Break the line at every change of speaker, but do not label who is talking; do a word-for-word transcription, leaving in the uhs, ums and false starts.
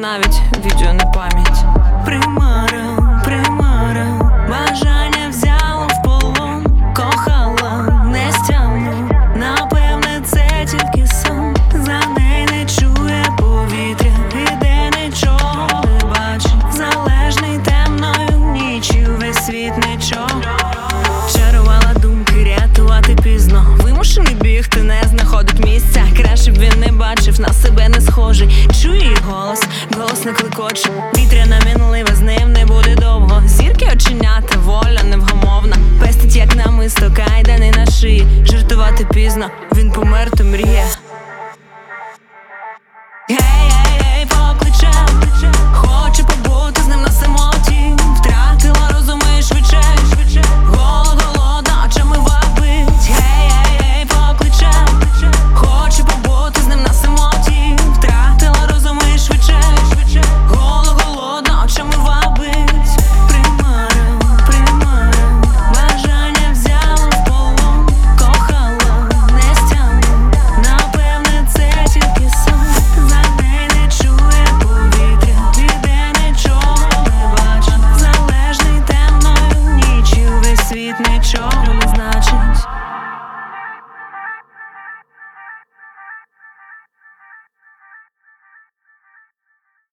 навіть відео на пам'ять. Примара, примара, бажання взяло в полон, кохала нестямно, напевне це тільки сон. За неї не чує повітря, іде нічого не бачить, залежний темною ніччю, весь світ нічого. Чарувала думки, рятувати пізно, вимушений бігти, не знаходить місця. Краще б він не бачив, на себе не схожий. Чує її голос, голос не кликоче. Вітряна мінлива, з ним не буде довго. Зірки оченята, воля невгамовна. Пестить як намисто, кайдани на шиї. Жартувати пізно, він помер, то мріє. Гей!